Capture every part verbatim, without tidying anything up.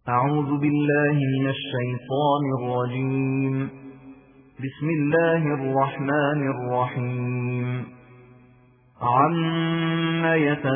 أعوذ بالله من الشيطان الرجيم. بسم الله الرحمن الرحيم. عَمَّ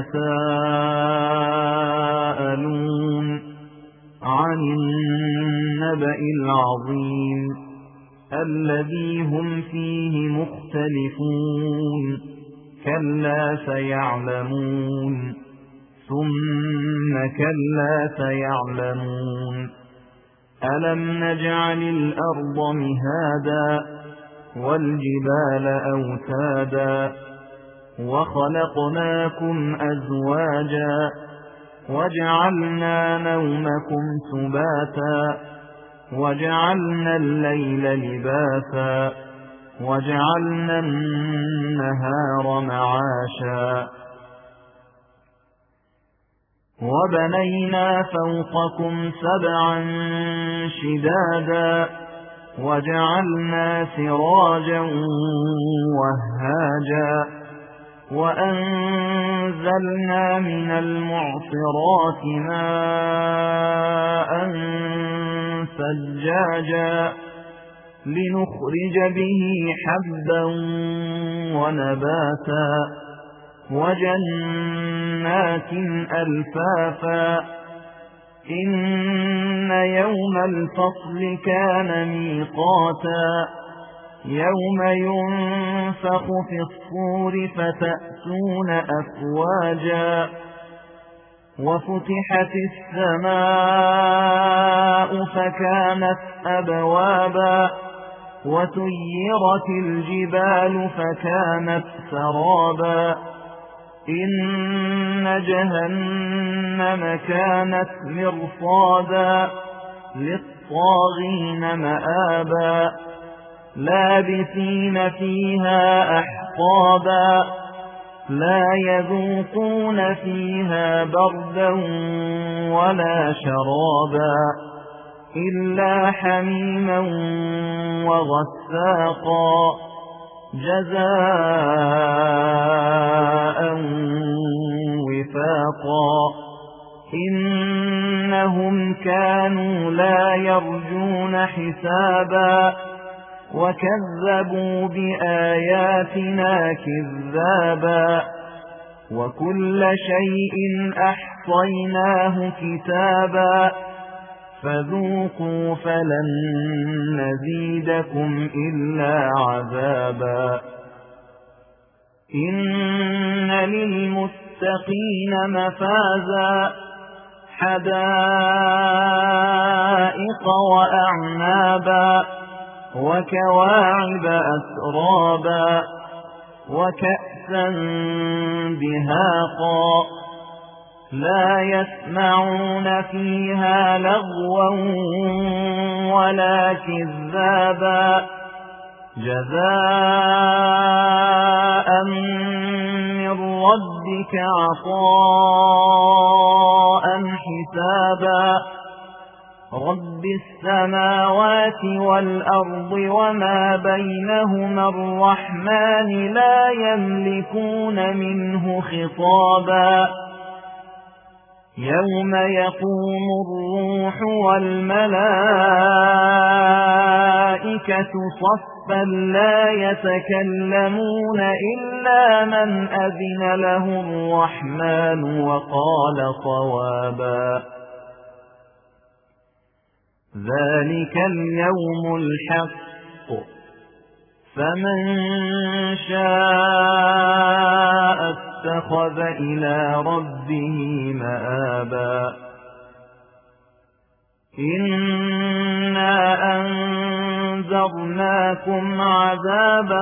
يَتَسَاءَلُونَ عَنِ النَّبَإِ الْعَظِيمِ الَّذِي هُمْ فِيهِ مُخْتَلِفُونَ كَلَّا سَيَعْلَمُونَ ثُمَّ كَلَّا سَيَعْلَمُونَ أَلَمْ نَجْعَلِ الْأَرْضَ مِهَادًا وَالْجِبَالَ أَوْتَادًا وَخَلَقْنَاكُمْ أَزْوَاجًا وَجَعَلْنَا نَوْمَكُمْ سُبَاتًا وَجَعَلْنَا اللَّيْلَ لِبَاسًا وَجَعَلْنَا النَّهَارَ مَعَاشًا وَبَنَيْنَا فَوْقَكُمْ سَبْعًا شِدَادًا وَجَعَلْنَا سِرَاجًا وَهَّاجًا وَأَنزَلْنَا مِنَ الْمُعْصِرَاتِ مَاءً ثَجَّاجًا لِنُخْرِجَ بِهِ حَبًّا وَنَبَاتًا وَجَنَّاتٍ أَلْفَافًا إِنَّ يَوْمَ الْفَصْلِ كَانَ مِيقَاتًا يَوْمَ يُنفَخُ فِي الصُّورِ فَتَأْتُونَ أَفْوَاجًا وَفُتِحَتِ السَّمَاءُ فَكَانَتْ أَبْوَابًا وَسُيِّرَتِ الْجِبَالُ فَكَانَتْ سَرَابًا إِنَّ جَهَنَّمَ كَانَتْ مِرْصَادًا لِلطَّاغِينَ مَآبًا لَابِثِينَ فِيهَا أَحْقَابًا لَا يَذُوقُونَ فِيهَا بَرْدًا وَلَا شَرَابًا إِلَّا حَمِيمًا وَغَسَّاقًا جَزَاءً وِفَاقًا إِنَّهُمْ كَانُوا لَا يَرْجُونَ حِسَابًا وَكَذَّبُوا بِآيَاتِنَا كِذَّابًا وَكُلَّ شَيْءٍ أَحْصَيْنَاهُ كِتَابًا فَذُوقُوا فَلَن نَّزِيدَكُمْ إِلَّا عَذَابًا إِنَّ لِلْمُتَّقِينَ مَفَازًا حَدَائِقَ وَأَعْنَابًا وَكَوَاعِبَ أَتْرَابًا وَكَأْسًا دِهَاقًا لا يسمعون فيها لغوا ولا كذابا جزاء من ربك عطاء حسابا رب السماوات والأرض وما بينهما الرحمن لا يملكون منه خطابا يوم يقوم الروح والملائكة صفا لا يتكلمون إلا من أذن له الرحمن وقال صوابا ذلك اليوم الحق فمن شاء اتخذ إلى ربه مآبا إنا أنذرناكم عذابا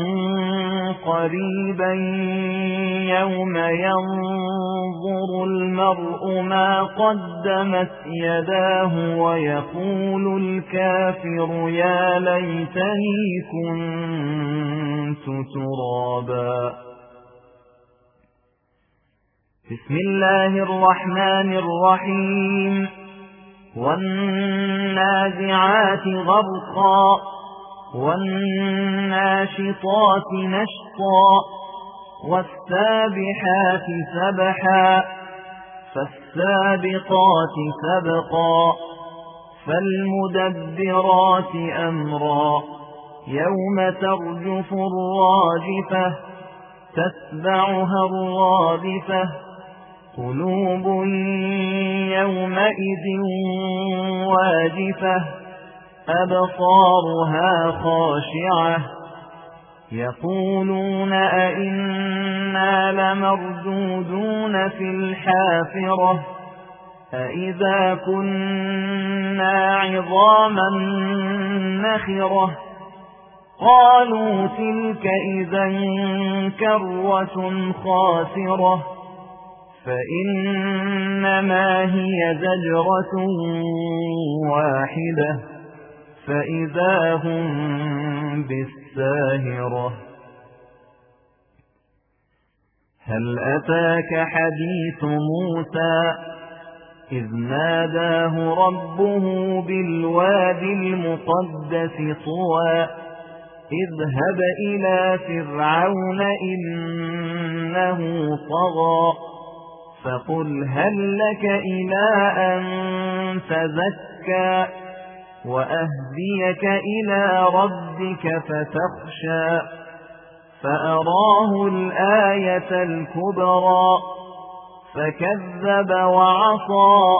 قريبا يوم ينظر المرء ما قدمت يداه ويقول الكافر يا ليتني كنت ترابا بسم الله الرحمن الرحيم والنازعات غرقا والناشطات نشطا والسابحات سبحا فالسابقات سبقا فالمدبرات أمرا يوم ترجف الراجفة تتبعها الرادفة قلوب يومئذ واجفة أبصارها خاشعة يقولون أئنا لمردودون في الحافرة أئذا كنا عظاما نخرة قالوا تلك إذا كرة خاسرة فإنما هي زجرة واحدة فإذا هم بالساهرة هل أتاك حديث موسى إذ ناداه ربه بالوادي المقدس طوى اذهب إلى فرعون إنه طغى فقل هل لك إلى أن تزكى وأهديك إلى ربك فتخشى فأراه الآية الكبرى فكذب وعصى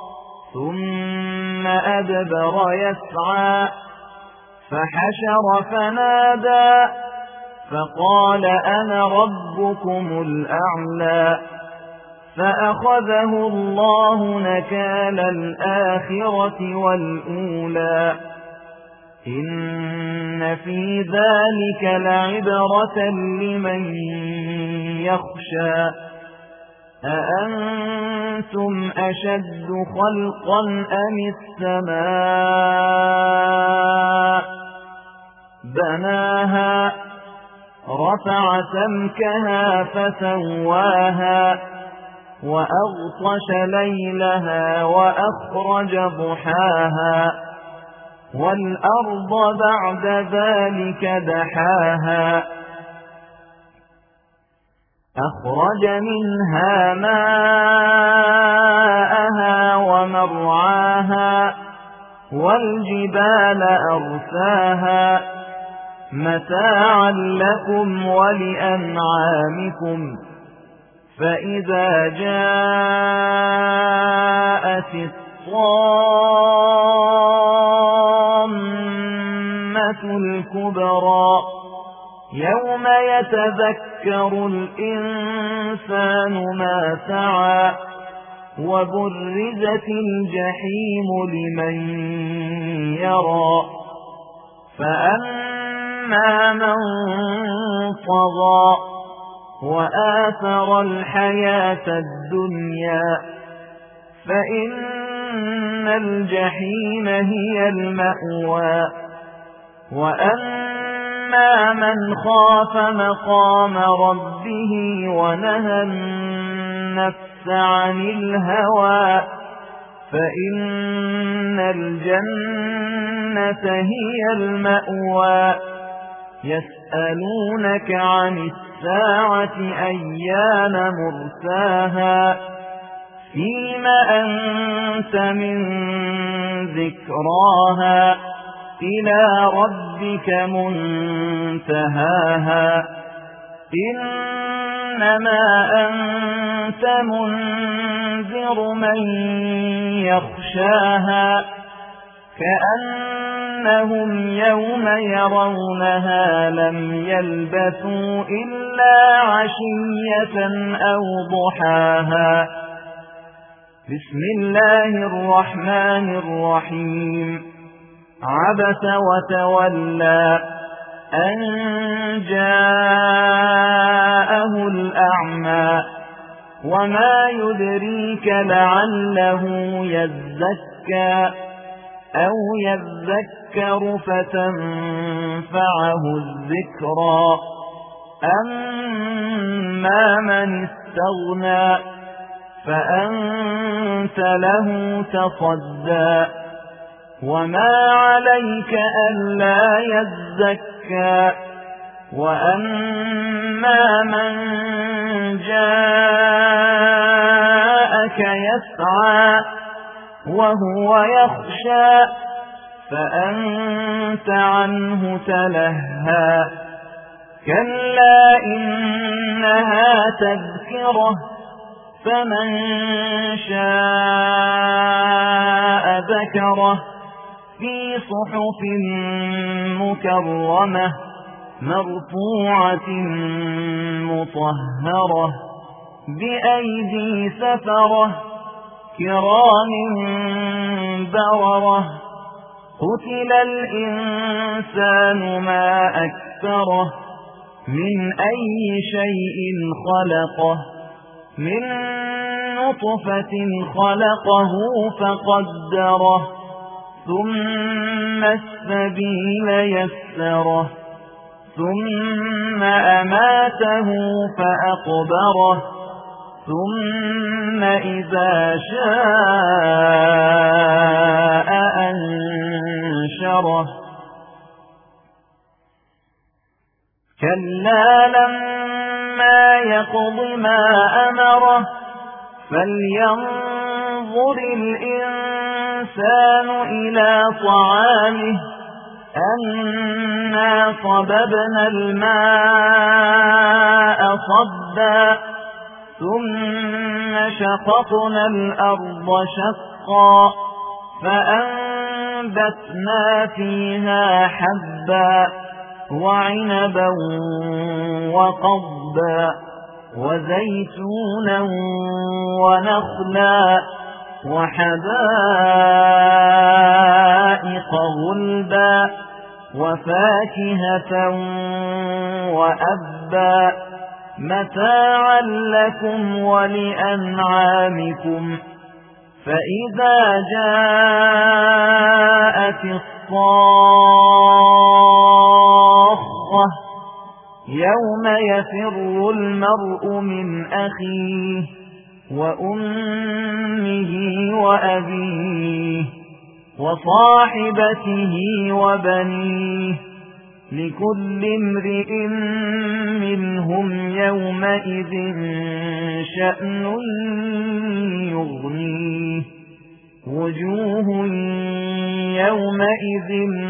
ثم أدبر يسعى فحشر فنادى فقال أنا ربكم الأعلى فأخذه الله نكال الآخرة والأولى إن في ذلك لعبرة لمن يخشى أأنتم أشد خلقا أم السماء بناها رفع سمكها فسواها وأغطش ليلها وأخرج ضحاها والأرض بعد ذلك دحاها أخرج منها ماءها ومرعاها والجبال أرساها متاعا لكم ولأنعامكم فإذا جاءت الطامة الكبرى يوم يتذكر الإنسان ما سعى وبرزت الجحيم لمن يرى فأما من طغى وآثر الحياة الدنيا فإن الجحيم هي المأوى وأما من خاف مقام ربه ونهى النفس عن الهوى فإن الجنة هي المأوى يسألونك عن الساعة أيان مرساها فيم أنت من ذكراها إلى ربك منتهاها إنما أنت منذر من يخشاها كأنهم يوم يرونها لم يلبثوا إلا عشية أو ضحاها بسم الله الرحمن الرحيم عبس وتولى أن جاءه الأعمى وما يدريك لعله يزكى أو يذكر فتنفعه الذكرى أما من استغنى فأنت له تصدى وما عليك ألا يزكى وأما من جاءك رآك يسعى وهو يخشى فأنت عنه تلهى كلا إنها تذكرة فمن شاء ذكره في صحف مكرمة مرفوعة مطهرة بأيدي سفرة كرام بررة قتل الإنسان ما أكثره من أي شيء خلقه من نطفة خلقه فقدره ثم السبيل يسره ثم أماته فأقبره ثم إذا شاء أنشره كلا لما يقض ما أمره فلينظر الإنسان إلى طعامه أنا صببنا الماء صبا ثم شققنا الأرض شقا فأنبتنا فيها حبا وعنبا وقضبا وزيتونا ونخلا وحدائق غلبا وفاكهة وأبا متاعا لكم ولأنعامكم فإذا جاءت الصاخة يوم يفر المرء من أخيه وأمه وأبيه وصاحبته وبنيه لكل امرئ منهم يومئذ شأن يغنيه وجوه يومئذ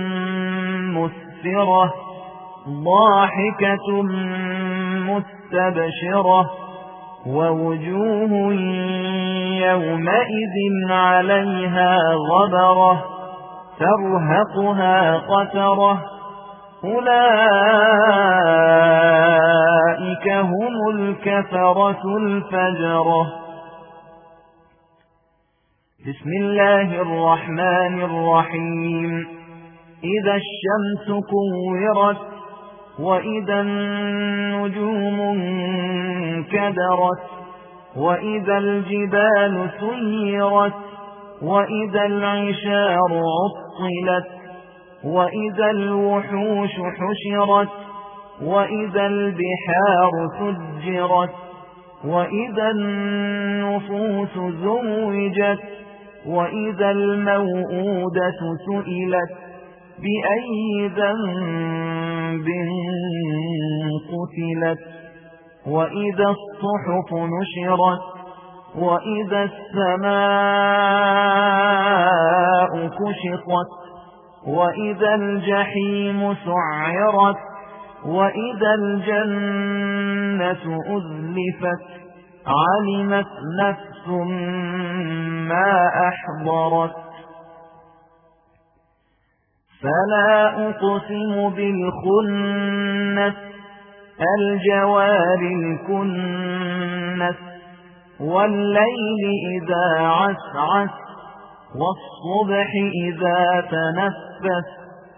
مسفرة ضاحكة مستبشرة ووجوه يومئذ عليها غبرة ترهقها قترة أولئك هم الكفرة الفجرة. بسم الله الرحمن الرحيم. إذا الشمس كورت وإذا النجوم انكدرت وإذا الجبال سيرت وإذا العشار عطلت وإذا الوحوش حشرت وإذا البحار سجرت وإذا النفوس زوجت وإذا الموءودة سئلت بأي ذنب قتلت وإذا الصحف نشرت وإذا السماء كشطت وإذا الجحيم سعرت وإذا الجنة أزلفت علمت نفس ما أحضرت فلا أقسم بالخنس الجوار الكنس والليل إذا عسعس والصبح إذا تنفس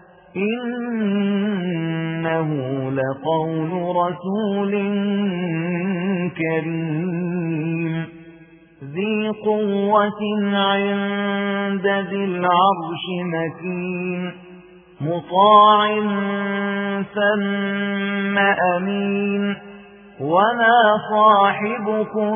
إنه لقول رسول كريم ذي قوة عند ذي العرش مكين مطاع ثم أمين وما صاحبكم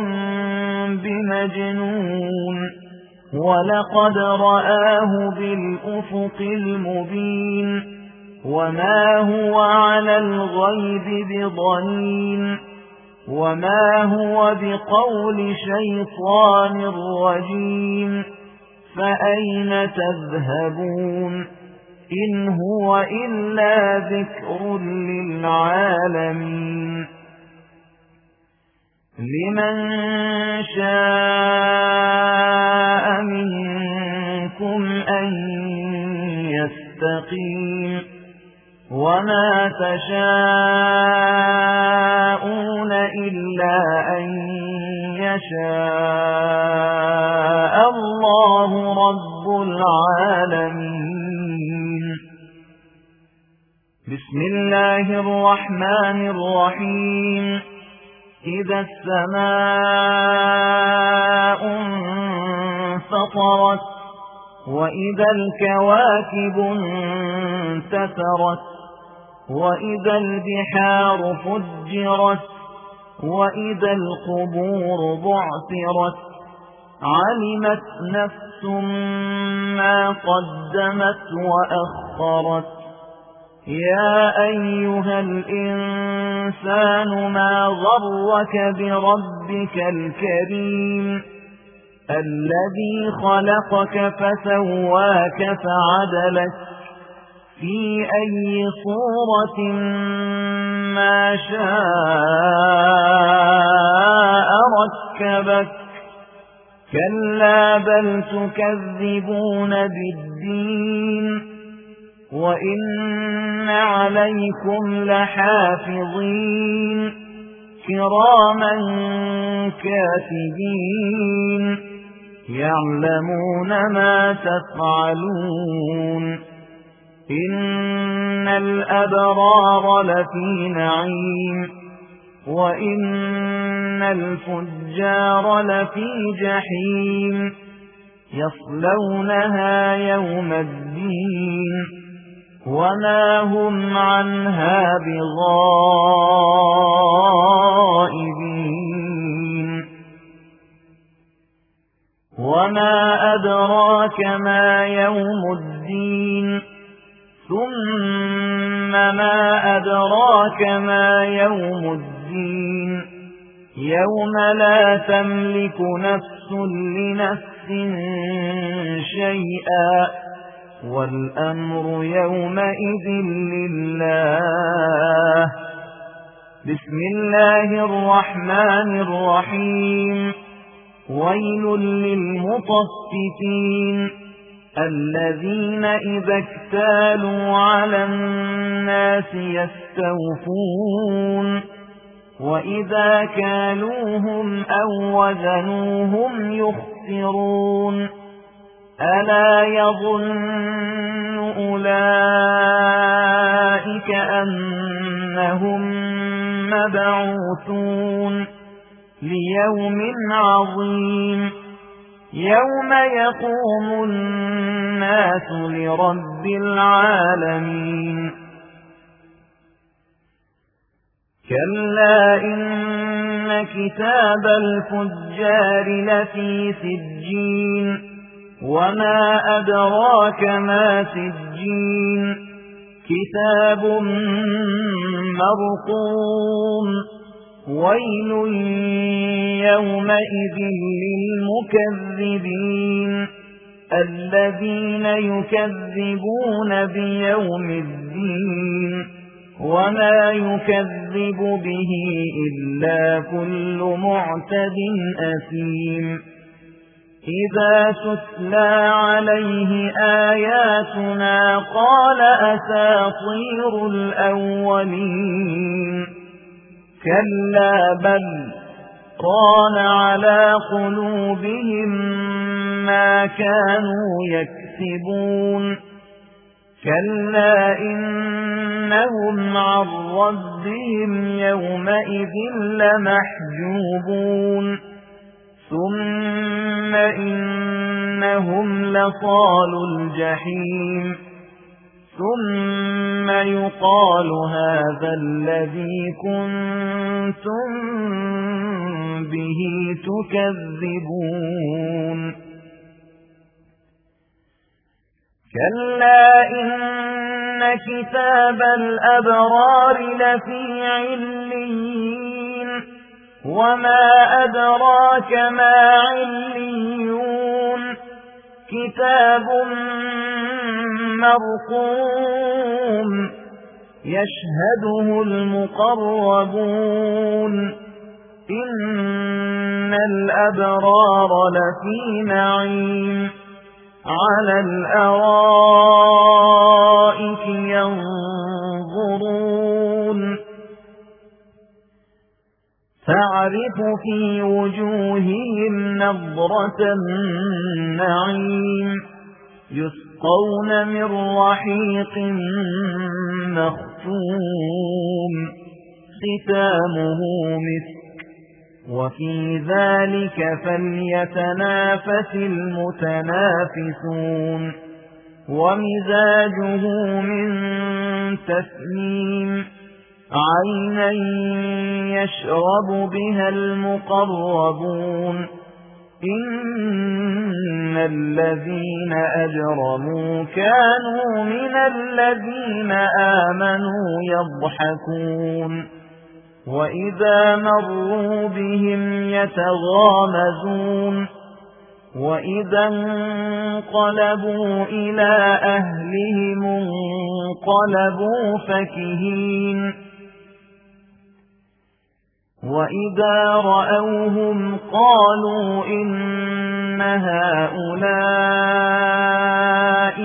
بمجنون ولقد رآه بالأفق المبين وما هو على الغيب بضنين وما هو بقول شيطان رجيم فأين تذهبون إن هو إلا ذكر للعالمين لمن شاء منكم أن يستقيم وما تشاءون إلا أن يشاء الله رب العالمين بسم الله الرحمن الرحيم إذا السماء انفطرت وإذا الكواكب انتثرت وإذا البحار فجرت وإذا القبور بعثرت علمت نفس ما قدمت وأخرت يا أيها الإنسان ما غرك بربك الكريم الذي خلقك فسواك فعدلك في أي صورة ما شاء ركبك كلا بل تكذبون بالدين وإن عليكم لحافظين كراما كاتبين يعلمون ما تفعلون إن الأبرار لفي نعيم وإن الفجار لفي جحيم يصلونها يوم الدين وما هم عنها بغائبين وما أدراك ما يوم الدين ثم ما أدراك ما يوم الدين يوم لا تملك نفس لنفس شيئا والأمر يومئذ لله بسم الله الرحمن الرحيم ويل للمطففين الذين إذا اكتالوا على الناس يستوفون وإذا كالوهم أو وزنوهم يخسرون ألا يظن أولئك أنهم مبعوثون ليوم عظيم يوم يقوم الناس لرب العالمين كلا إن كتاب الفجار لفي سجين وما أدراك ما سجين كتاب مرقوم ويل يومئذ للمكذبين الذين يكذبون بيوم الدين وما يكذب به إلا كل معتد أثيم إذا تتلى عليه آياتنا قال أساطير الأولين كلا بل ران على قلوبهم ما كانوا يكسبون كلا إنهم عن ربهم يومئذ لمحجوبون ثم إنهم لصالوا الجحيم ثم يقال هذا الذي كنتم به تكذبون كلا إن كتاب الأبرار لفي عليين وما أدراك ما عليون كتاب مرقوم يشهده المقربون إن الأبرار لفي نعيم على الأرائك ينظرون تعرف في وجوههم نضرة النعيم يسقون من رحيق مختوم ختامه مسك وفي ذلك فليتنافس المتنافسون ومزاجه من تسنيم عينا يشرب بها المقربون إن الذين أجرموا كانوا من الذين آمنوا يضحكون وإذا مروا بهم يتغامزون وإذا انقلبوا إلى أهلهم انقلبوا فكهين وإذا رأوهم قالوا إن هؤلاء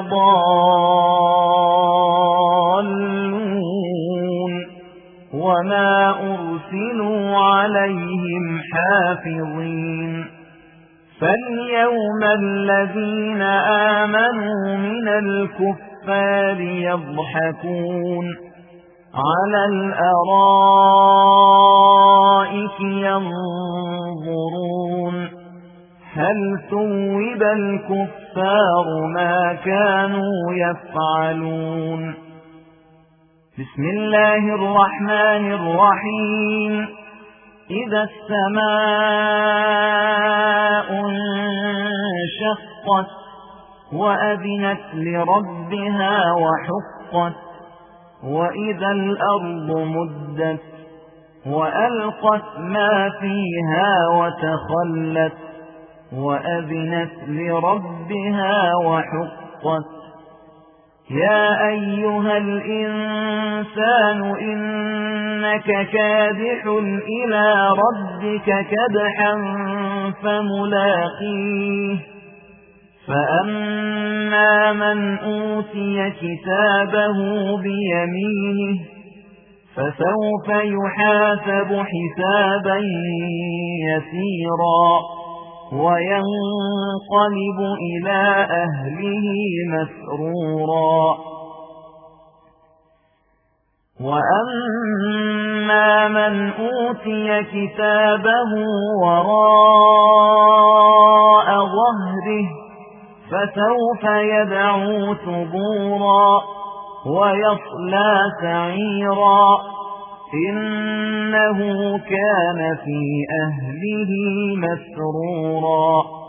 لضالون وما أرسلوا عليهم حافظين فاليوم الذين آمنوا من الكفار يضحكون على الأرائك ينظرون هل ثوب الكفار ما كانوا يفعلون بسم الله الرحمن الرحيم إذا السماء انشقت وأذنت لربها وحقت وإذا الأرض مدت وألقت ما فيها وتخلت وأذنت لربها وحقت يا أيها الإنسان إنك كادح إلى ربك كدحا فملاقيه فأما من أوتي كتابه بيمينه فسوف يحاسب حسابا يسيرا وينقلب إلى أهله مسرورا وأما من أوتي كتابه وراء ظهره فسوف يدعو ثبورا ويصلى سعيرا إنه كان في أهله مسرورا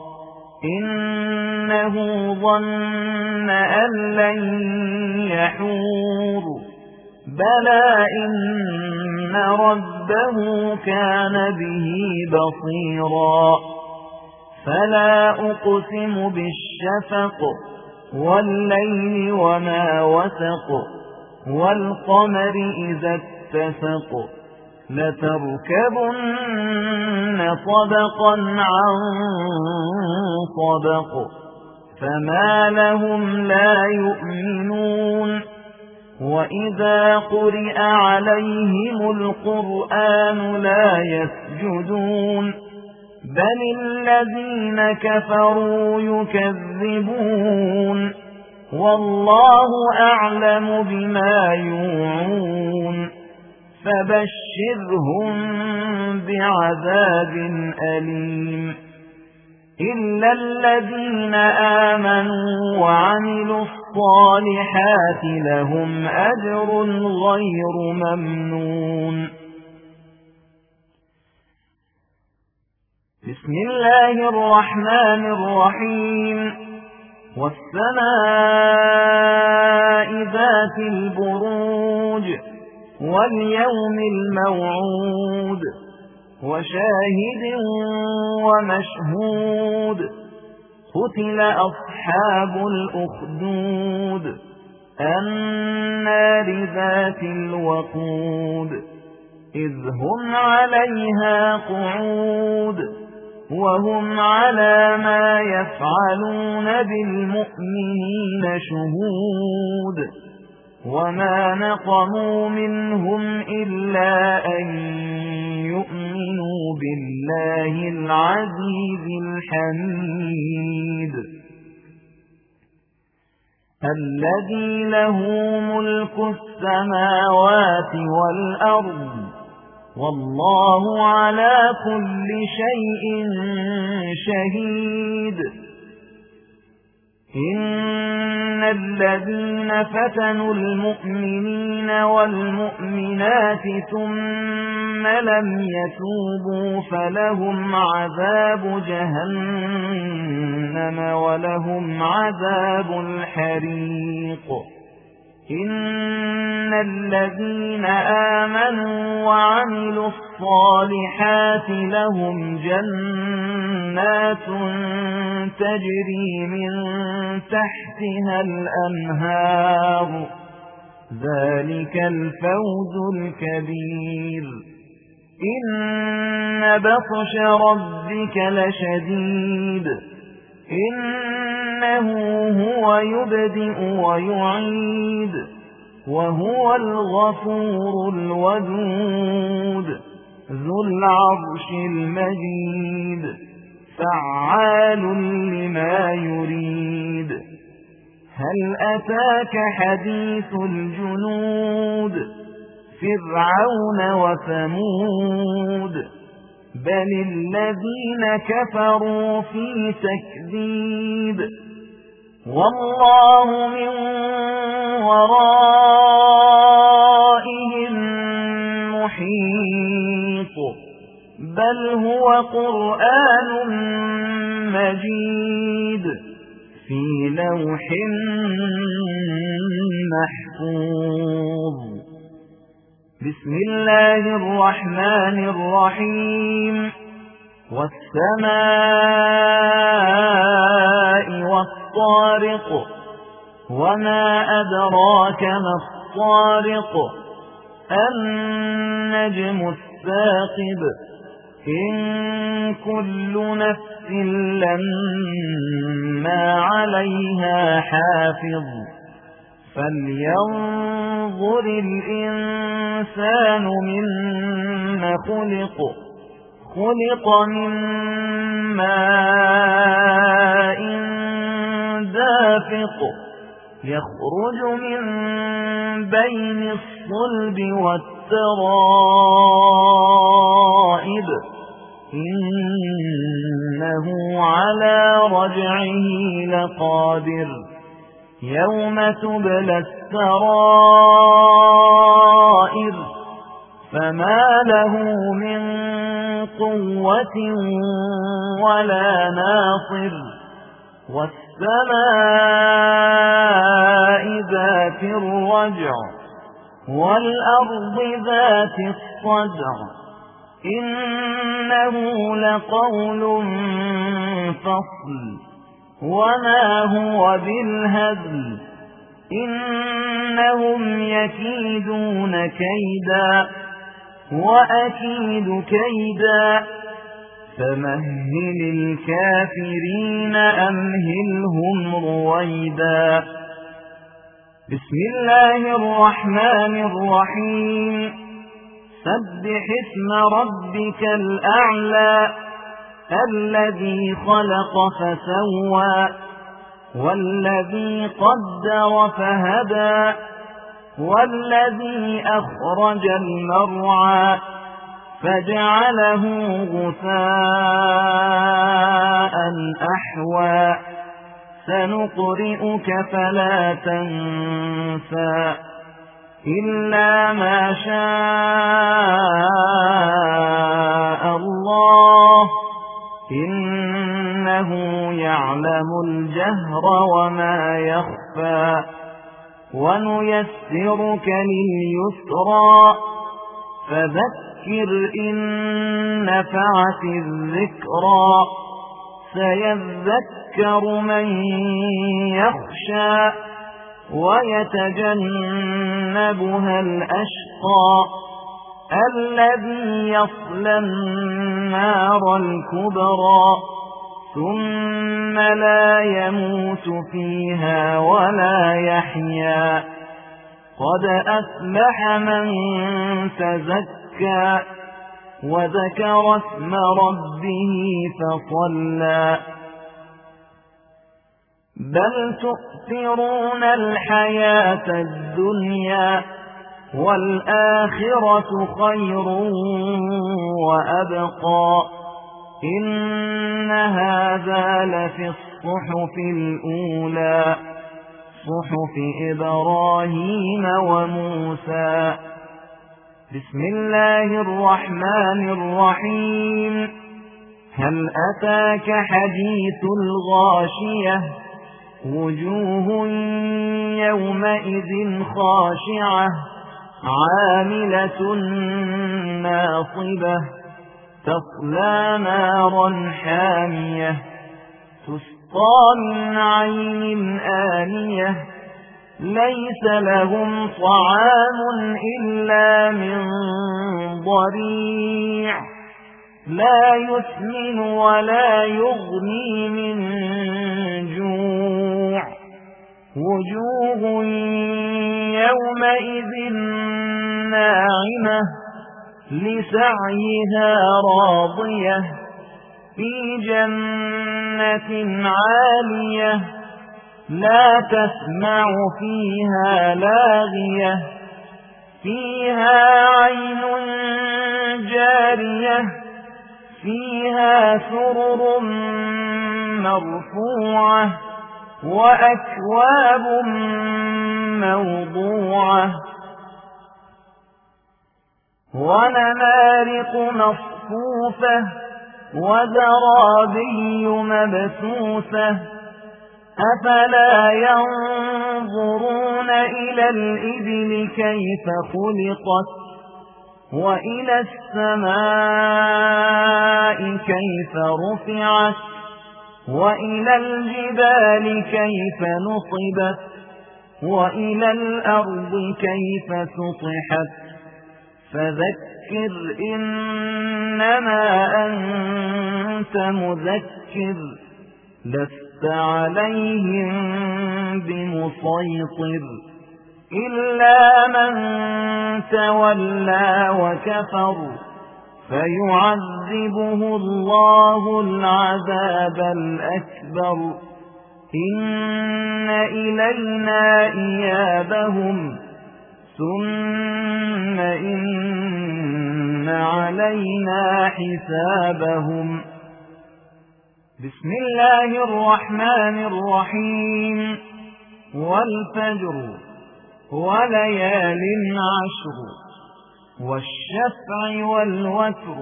إنه ظن أن لن يحور بلى إن ربه كان به بصيرا فلا أقسم بالشفق والليل وما وسق والقمر إذا اتسق لتركبن طبقا عن طبق فما لهم لا يؤمنون وإذا قرئ عليهم القرآن لا يسجدون بل الذين كفروا يكذبون والله أعلم بما يوعون فبشرهم بعذاب أليم إلا الذين آمنوا وعملوا الصالحات لهم أجر غير ممنون. بسم الله الرحمن الرحيم. والسماء ذات البروج واليوم الموعود وشاهد ومشهود قتل أصحاب الأخدود النار ذات الوقود إذ هم عليها قعود وهم على ما يفعلون بالمؤمنين شهود وما نقموا منهم إلا أن يؤمنوا بالله العزيز الحميد الذي له ملك السماوات والأرض والله على كل شيء شهيد إن الذين فتنوا المؤمنين والمؤمنات ثم لم يتوبوا فلهم عذاب جهنم ولهم عذاب الحريق إن الذين آمنوا وعملوا الصالحات لهم جنات تجري من تحتها الأنهار ذلك الفوز الكبير إن بطش ربك لشديد إنه هو يبدئ ويعيد وهو الغفور الودود ذو العرش المجيد فعال لما يريد هل أتاك حديث الجنود فرعون وثمود بل الذين كفروا في تكذيب والله من ورائهم محيط بل هو قرآن مجيد في لوح محفوظ بسم الله الرحمن الرحيم والسماء والطارق وما أدراك ما الطارق النجم الثاقب إن كل نفس لما عليها حافظ فلينظر الإنسان مما خلق خلق من ماء دافق يخرج من بين الصلب والترائب إنه على رجعه لقادر يوم تبلى السرائر فما له من قوة ولا ناصر والسماء ذات الرجع والأرض ذات الصدع إنه لقول فصل وما هو بالهزل إنهم يكيدون كيدا وأكيد كيدا فمهل الكافرين أمهلهم رويدا بسم الله الرحمن الرحيم سبح اسم ربك الأعلى الذي خلق فسوى والذي قدر فهدى والذي أخرج المرعى فجعله غثاء أحوى سنقرئك فلا تنسى إلا ما شاء الله إنه يعلم الجهر وما يخفى ونيسرك لليسرى فذكر فذكر إن نفعت الذكرى سيذكر من يخشى ويتجنبها الأشقى الذي يصلى النار الكبرى ثم لا يموت فيها ولا يحيا قد أفلح من تزكى وذكر اسم ربه فصلى بل تؤثرون الحياة الدنيا والآخرة خير وأبقى إن هذا لفي الصحف الأولى صحف إبراهيم وموسى. بسم الله الرحمن الرحيم. هل أتاك حديث الغاشية وجوه يومئذ خاشعة عاملة ناصبة تصلى نارا حامية تسقى من عين آنية ليس لهم طعام إلا من ضريع لا يسمن ولا يغني من جوع وجوه يومئذ ناعمة لسعيها راضية في جنة عالية لا تسمع فيها لاغية فيها عين جارية فيها سرر مرفوعة وأكواب موضوعة ونمارق مصفوفة وزرابي مبثوثة أفلا ينظرون إلى الإبل كيف خلقت وإلى السماء كيف رفعت وإلى الجبال كيف نصبت وإلى الأرض كيف سطحت فذكر إنما أنت مذكر لست عليهم بمسيطر إلا من تولى وكفر فيعذبه الله العذاب الأكبر إن إلينا إيابهم ثم إن علينا حسابهم. بسم الله الرحمن الرحيم. والفجر وليال عشر والشفع والوتر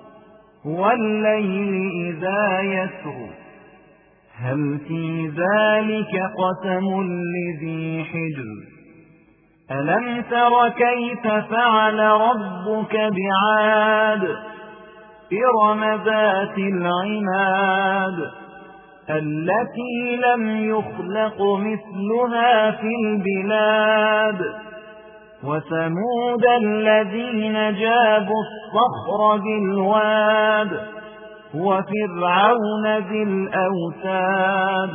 والليل إذا يسر هل في ذلك قسم لذي حجر ألم تر كيف فعل ربك بعاد إرم ذات العماد التي لم يخلق مثلها في البلاد وثمود الذين جابوا الصخر بالواد وفرعون ذي الأوتاد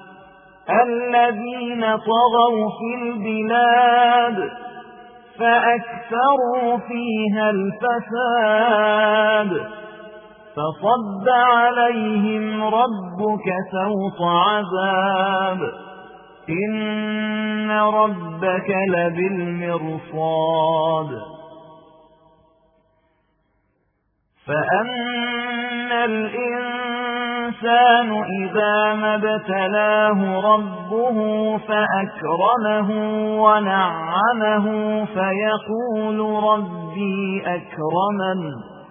الذين طغوا في البلاد فأكثروا فيها الفساد فصب عليهم ربك سوط عذاب إن ربك لبالمرصاد فأما الإنسان إذا ما ابتلاه ربه فأكرمه ونعمه فيقول ربي أكرمن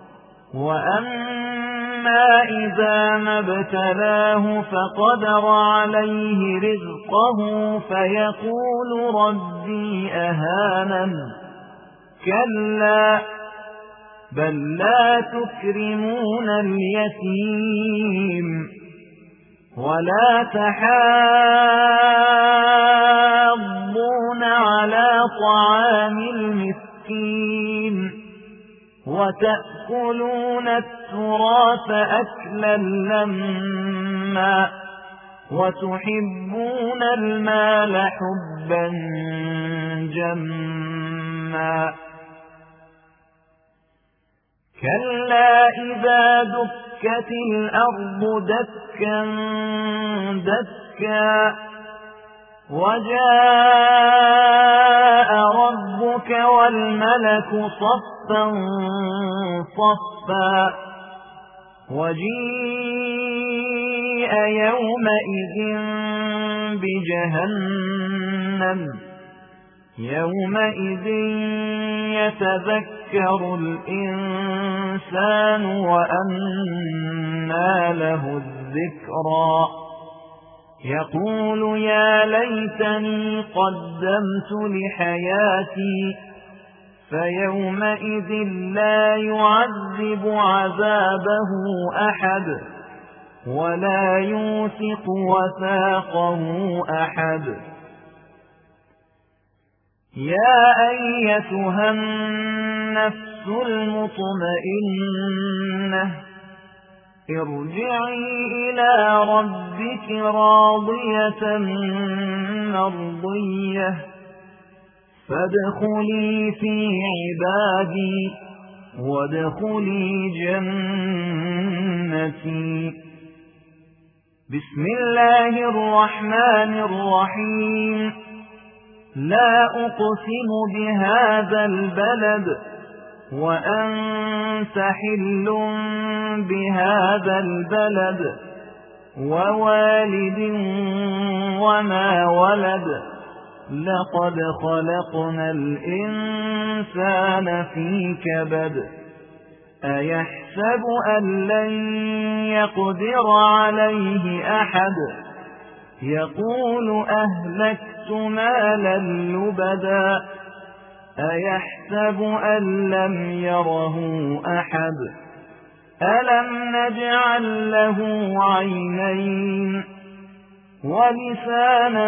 وأما إذا ما ابتلاه فقدر عليه رزقه فيقول ربي أهانن كلا بل لا تكرمون اليتيم ولا تحاضون على طعام المسكين وتأكلون التراث أكلا لما وتحبون المال حبا جما كلا إذا دكت الأرض دكا دكا وجاء ربك والملك صفا صفا وجيء يومئذ بجهنم يومئذ يتذكر الإنسان وأنى له الذكرى يقول يا ليتني قدمت لحياتي فيومئذ لا يعذب عذابه أحد ولا يوثق وثاقه أحد يا أيتها النفس المطمئنة ارجعي إلى ربك راضية مرضية فادخلي في عبادي وادخلي جنتي بسم الله الرحمن الرحيم لا أقسم بهذا البلد وأنت حل بهذا البلد ووالد وما ولد لقد خلقنا الإنسان في كبد أيحسب أن لن يقدر عليه أحد يقول أهلكت مالا لبدا أيحسب أن لم يره أحد ألم نجعل له عينين ولسانا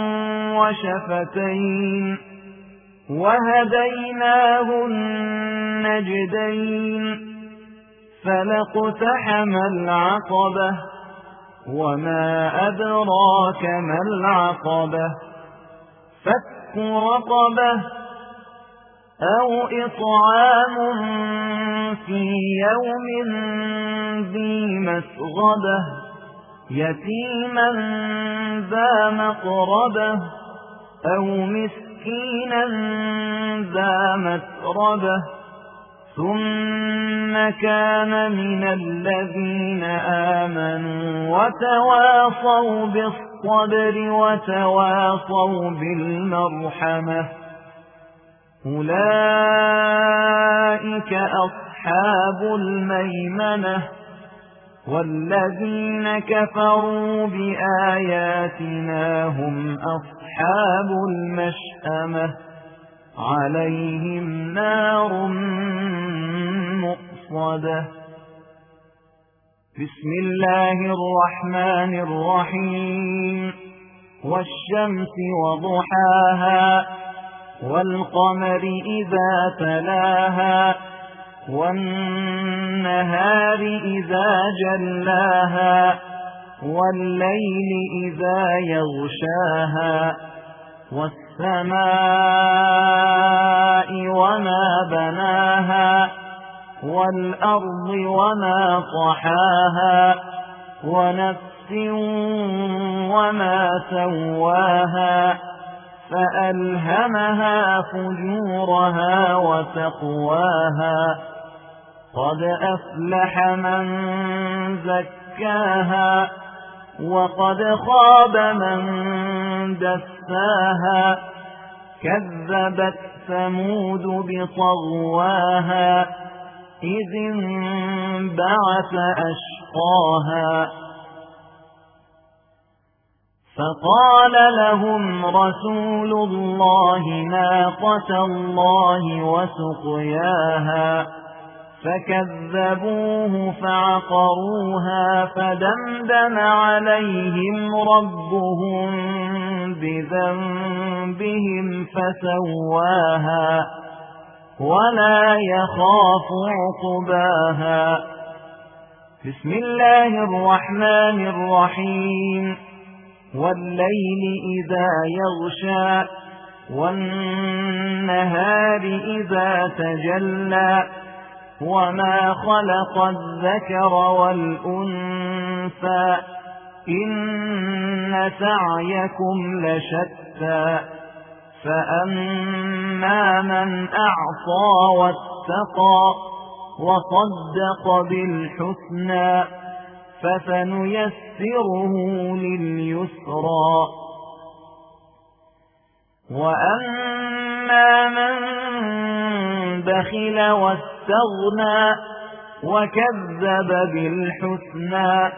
وشفتين وهديناه النجدين فلاقتحم العقبة وما أدراك ما العقبة فك رقبة أو إطعام في يوم ذي مسغبة يتيما ذا مقربة أو مسكينا ذا متربة ثم كان من الذين آمنوا وتواصوا بالصبر وتواصوا بالمرحمة أولئك أصحاب الميمنة والذين كفروا بآياتنا هم أصحاب المشأمة عليهم نار مؤصدة بسم الله الرحمن الرحيم والشمس وضحاها والقمر إذا تلاها والنهار إذا جلاها والليل إذا يغشاها والسماء وما بناها والأرض وما طحاها ونفس وما سواها فألهمها فجورها وتقواها قد أفلح من زكاها وقد خاب من دساها كذبت ثمود بطغواها إذ انبعث أشقاها فقال لهم رسول الله ناقة الله وسقياها فكذبوه فعقروها فدمدم عليهم ربهم بذنبهم فسواها ولا يخاف عقباها. بسم الله الرحمن الرحيم. والليل إذا يغشى والنهار إذا تجلى وما خلق الذكر والأنثى إن سعيكم لشتى فأما من أعطى واتقى وصدق بالحسنى فسنيسره لليسرى وأما من بخل واستغنى وكذب بالحسنى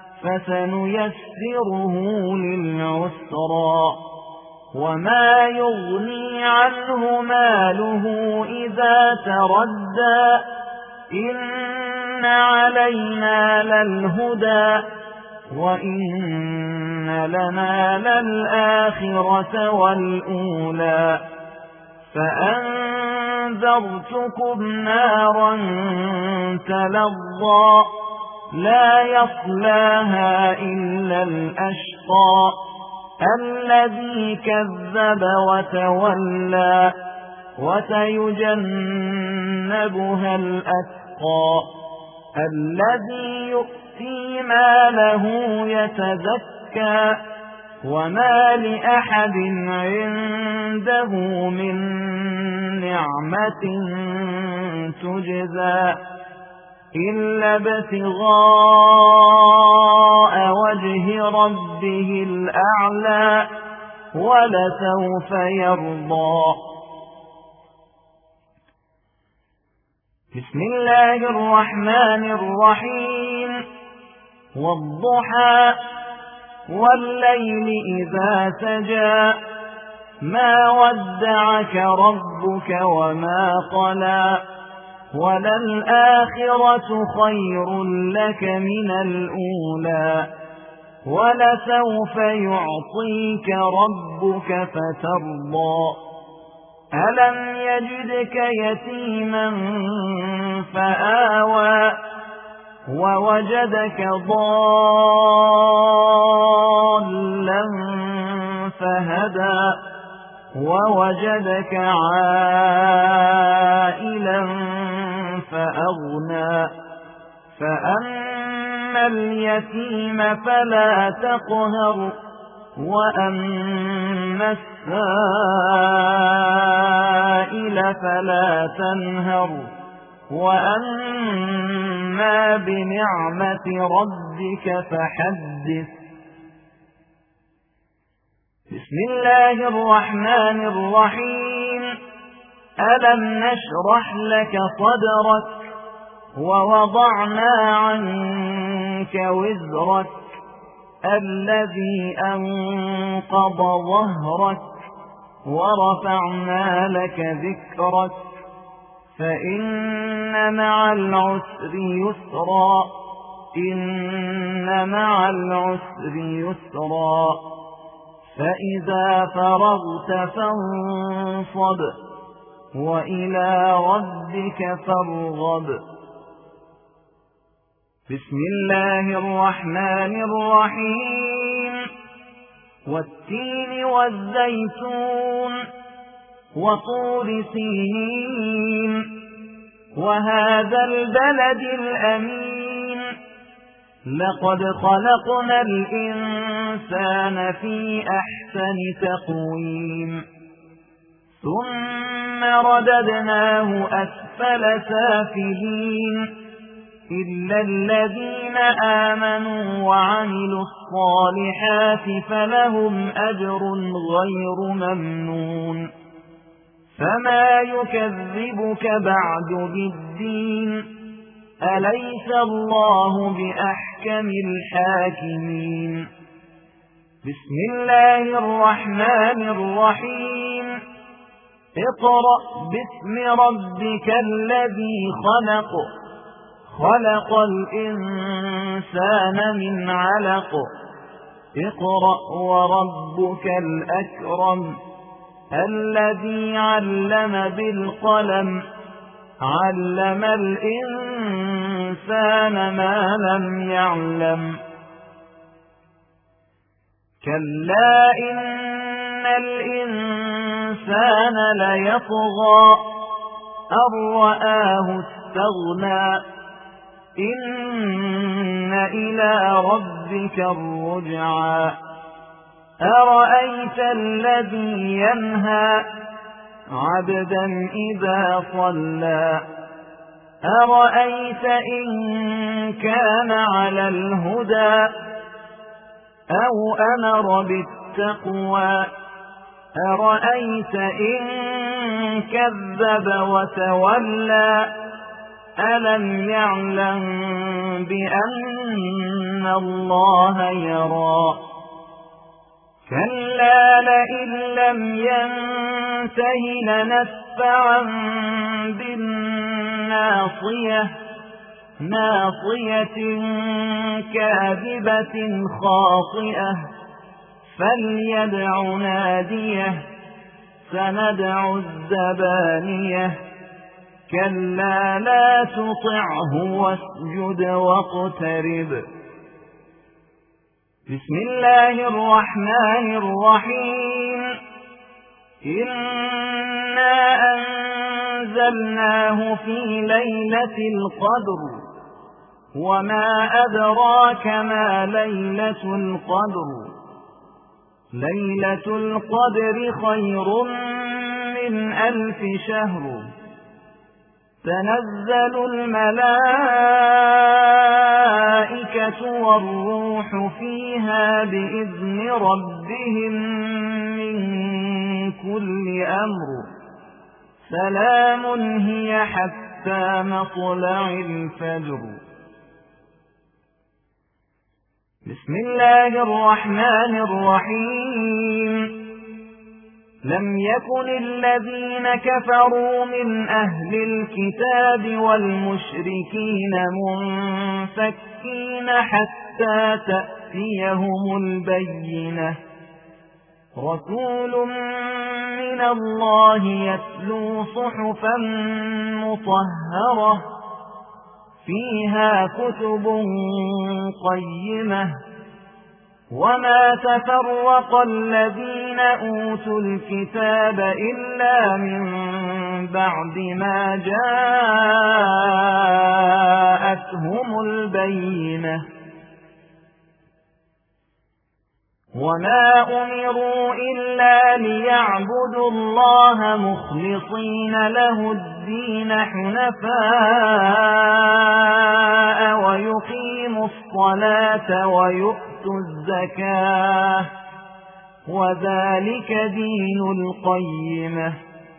فسنيسره للعسرى وما يغني عنه ماله إذا تردى إن علينا للهدى وإن لنا للآخرة والأولى فأنذرتكم نارا تلظى لا يصلاها إلا الأشقى الذي كذب وتولى وسيجنبها الأتقى الذي يؤتي ماله يتزكى وما لأحد عنده من نعمة تجزى إلا ابتغاء وجه ربه الأعلى ولسوف يرضى. بسم الله الرحمن الرحيم. والضحى والليل إذا سجى ما ودعك ربك وما قلى وللآخرة خير لك من الأولى ولسوف يعطيك ربك فترضى ألم يجدك يتيما فآوى ووجدك ضالا فهدى ووجدك عائلا فأغنى فأما اليتيم فلا تقهر وأما السائل فلا تنهر وأما بنعمة ربك فحدث. بسم الله الرحمن الرحيم. ألم نشرح لك صدرك ووضعنا عنك وزرك الذي أنقض ظهرك ورفعنا لك ذكرك فإن مع العسر يسرا إن مع العسر يسرا فإذا فرغت فانصب وإلى ربك فارغب. بسم الله الرحمن الرحيم. والتين والزيتون وطور سينين وهذا البلد الأمين لقد خلقنا الإنسان في أحسن تقويم ثم رددناه أسفل سافلين إلا الذين آمنوا وعملوا الصالحات فلهم أجر غير ممنون فما يكذبك بعد بالدين أليس الله بأحكم الحاكمين. بسم الله الرحمن الرحيم. اقرأ باسم ربك الذي خلق خلق الإنسان من علق اقرأ وربك الأكرم الذي علم بالقلم علم الإنسان ما لم يعلم كلا إن الإنسان ليطغى أن رآه استغنى إن إلى ربك الرجعى أرأيت الذي ينهى عبدا إذا صلى أرأيت إن كان على الهدى أو أمر بالتقوى أرأيت إن كذب وتولى ألم يعلم بأن الله يرى كلا لئن لم ينته لنسفعا بالناصية ناصية كاذبة خاطئة فليدع ناديه سندع الزبانية كلا لا تطعه واسجد واقترب بسم الله الرحمن الرحيم إنا أنزلناه في ليلة القدر وما أدراك ما ليلة القدر ليلة القدر خير من ألف شهر تنزل الملائكة والروح فيها بإذن ربهم من كل أمر سلام هي حتى مطلع الفجر بسم الله الرحمن الرحيم لم يكن الذين كفروا من أهل الكتاب والمشركين منفكين حتى تأتيهم البينة رسول من الله يتلو صحفا مطهرة فيها كتب قيمة وما تفرق الذين أوتوا الكتاب إلا من بعد ما جاءتهم البينة وما أمروا إلا ليعبدوا الله مخلصين له الدين حنفاء ويقيموا الصلاة ويؤتوا الزكاة وذلك دين القيمة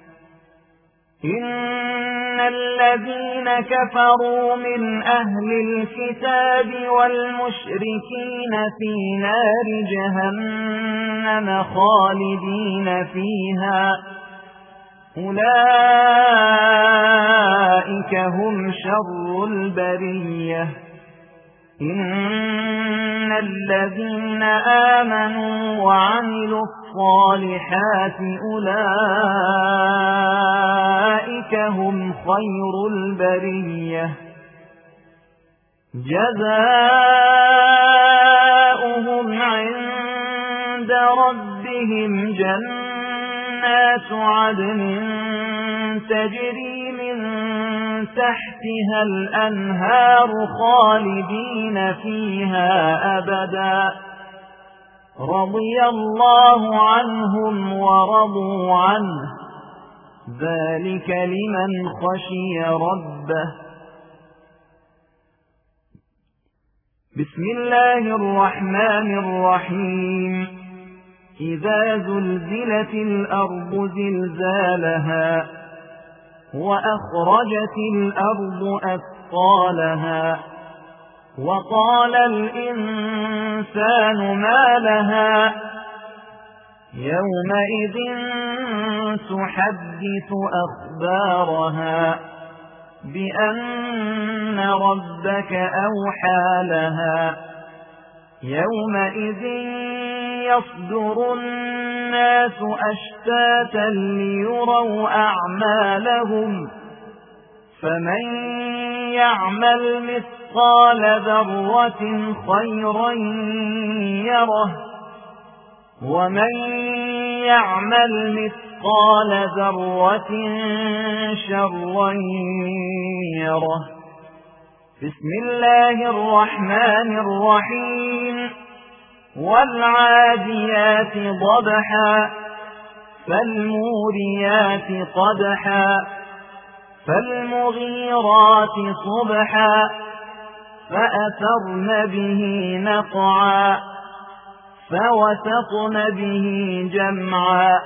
إن الذين كفروا من أهل الكتاب والمشركين في نار جهنم خالدين فيها أولئك هم شر البرية إن الذين آمنوا وعملوا الصالحات أولئك هم خير البرية جزاؤهم عند ربهم جنات عدن تجري من تحتها الأنهار خالدين فيها أبدا رضي الله عنهم ورضوا عنه ذلك لمن خشي ربه بسم الله الرحمن الرحيم إذا زلزلت الأرض زلزالها وأخرجت الأرض أثقالها وقال الإنسان ما لها يومئذ تحدث أخبارها بأن ربك أوحى لها يومئذ يصدر الناس أشتاتا ليروا أعمالهم فمن يعمل مثقال ذرة خيرا يره ومن يعمل مثقال ذرة شرا يره. بسم الله الرحمن الرحيم. والعاديات ضبحا فالموريات قدحا فالمغيرات صبحا فأثرن به نقعا فوسطن به جمعا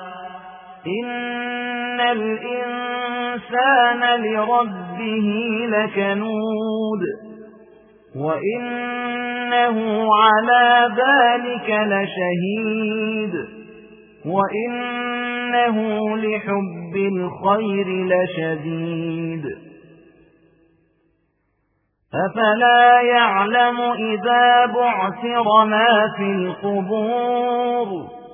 إن الإنسان لربه لكنود وإنه على ذلك لشهيد وإنه لحب الخير لشديد. أفلا يعلم إذا بعثر ما في القبور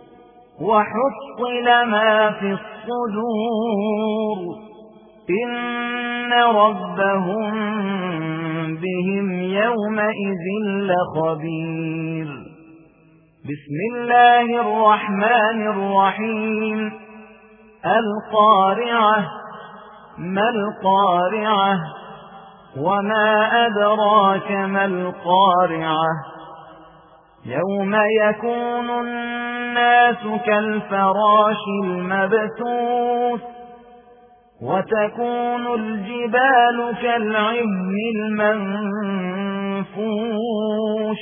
وحصل ما في الصدور إن ربهم بهم يومئذ لخبير. بسم الله الرحمن الرحيم. القارعة ما القارعة وما أدراك ما القارعة يوم يكون الناس كالفراش المبثوث وتكون الجبال كالعهن المنفوش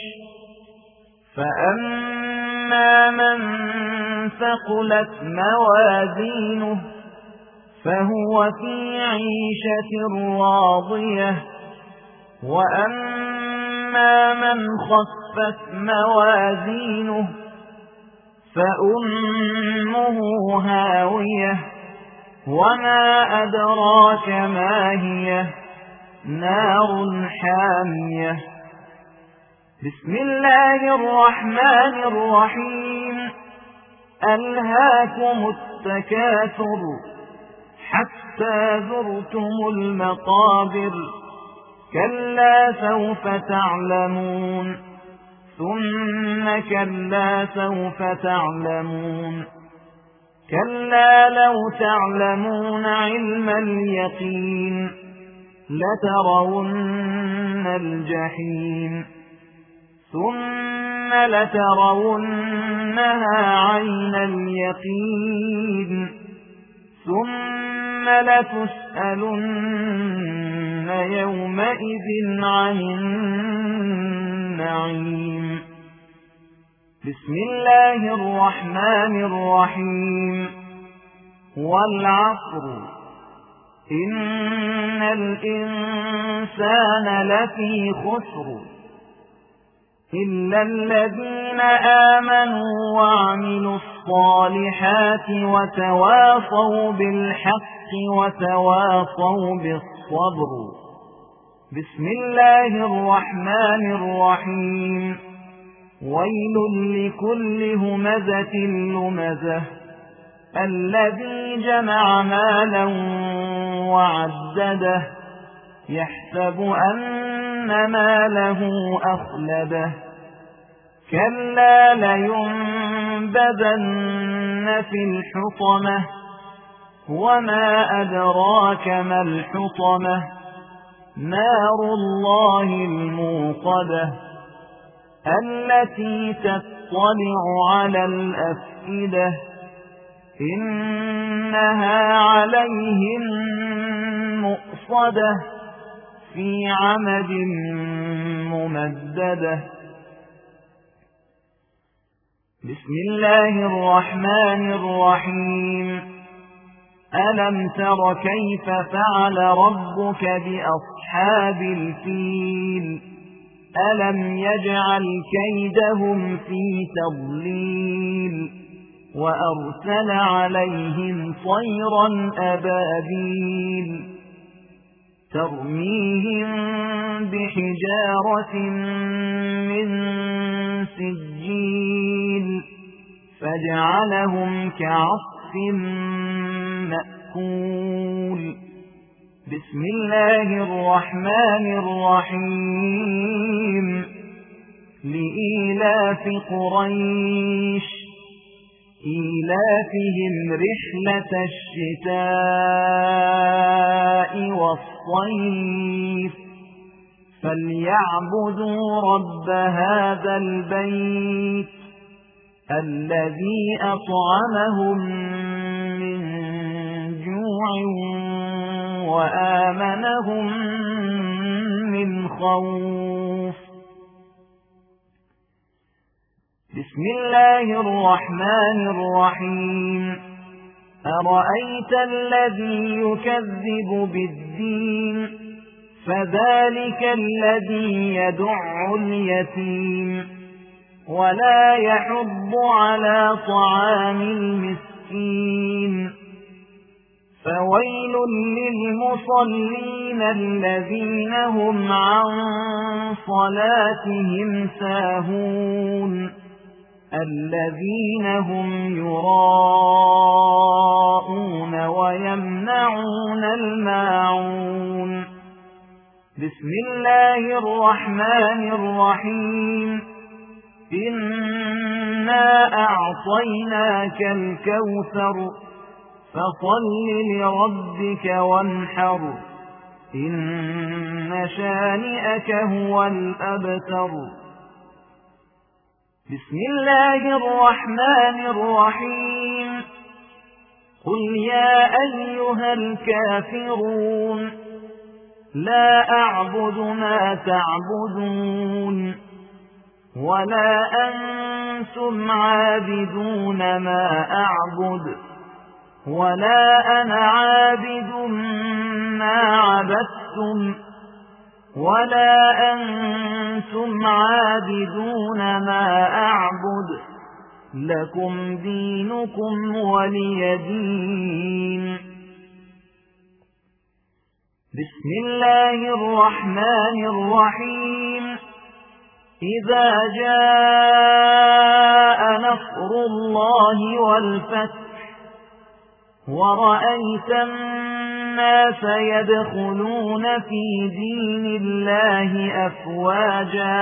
فأما من ثقلت موازينه فهو في عيشة راضية وأما من خفت موازينه فأمه هاوية وما أدراك ما هي نار حامية. بسم الله الرحمن الرحيم. ألهاكم التكاثر حتى زرتم المقابر كلا سوف تعلمون ثم كلا سوف تعلمون كلا لو تعلمون علم اليقين لترون الجحيم ثم لترونها عين اليقين ثم لتسألن يومئذ عن النعيم. بسم الله الرحمن الرحيم. والعصر إن الإنسان لفي خسر إلا الذين آمنوا وعملوا الصالحات وتواصوا بالحق وتواصوا بالصبر. بسم الله الرحمن الرحيم. ويل لكل همزة لمزة الذي جمع مالا وعدده يحسب أن ماله أخلده كلا لينبذن في الحطمة وما أدراك ما الحطمة نار الله الموقدة التي تطلع على الأفئدة إنها عليهم مؤصدة في عمد ممددة. بسم الله الرحمن الرحيم. ألم تر كيف فعل ربك بأصحاب الفيل ألم يجعل كيدهم في تضليل وأرسل عليهم طيرا أبابيل ترميهم بحجارة من سجيل فجعلهم كعصف مأكول. بسم الله الرحمن الرحيم. لإيلاف قريش إيلافهم رحلة الشتاء والصيف فليعبدوا رب هذا البيت الذي أطعمهم من جوع وآمنهم من خوف. بسم الله الرحمن الرحيم. أرأيت الذي يكذب بالدين فذلك الذي يدع اليتيم ولا يحض على طعام المسكين فويل للمصلين الذين هم عن صلاتهم ساهون الذين هم يراءون ويمنعون الماعون. بسم الله الرحمن الرحيم. إنا أعطيناك الكوثر فصل لربك وانحر إن شانئك هو الأبتر. بسم الله الرحمن الرحيم. قل يا أيها الكافرون لا أعبد ما تعبدون ولا أنتم عابدون ما أعبد ولا أنا عابد ما عبدتم ولا أنتم عابدون ما أعبد لكم دينكم ولي دين. بسم الله الرحمن الرحيم. إذا جاء نصر الله والفتح ورأيت الناس يدخلون في دين الله أفواجا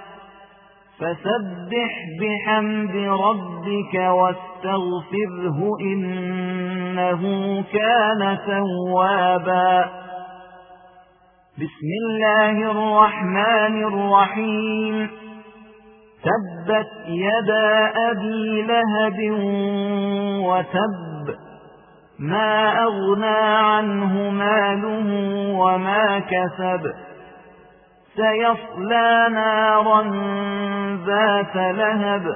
فسبح بحمد ربك واستغفره إنه كان توابا. بسم الله الرحمن الرحيم. تبت يدا أبي لهب وتب ما أغنى عنه ماله وما كسب سيصلى نارا ذات لهب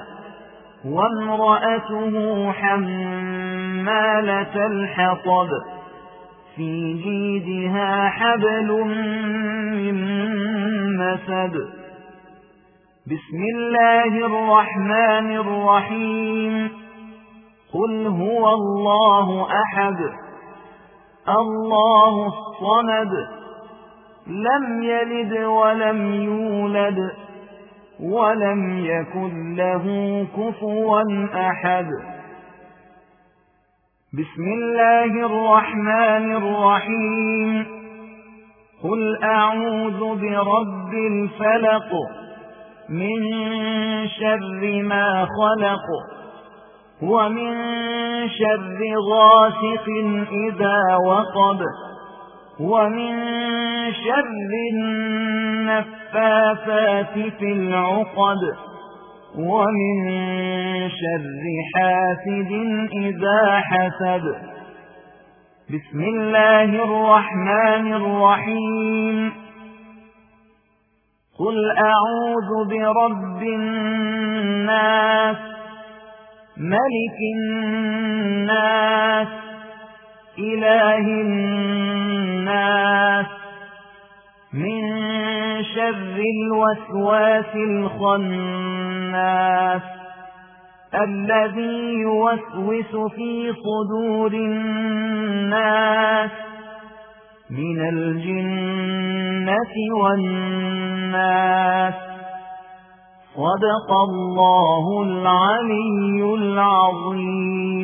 وامرأته حمالة الحطب في جيدها حبل من مسد. بسم الله الرحمن الرحيم. قل هو الله أحد الله الصمد لم يلد ولم يولد ولم يكن له كفوا أحد. بسم الله الرحمن الرحيم. قل أعوذ برب الفلق من شر ما خلق ومن شر غاسق إذا وقب ومن شر النفاثات في العقد ومن شر حاسد إذا حسد. بسم الله الرحمن الرحيم. قل أعوذ برب الناس ملك الناس إله الناس من شر الوسواس الخناس الذي يوسوس في صدور الناس من الجنة والناس. صدق الله العلي العظيم.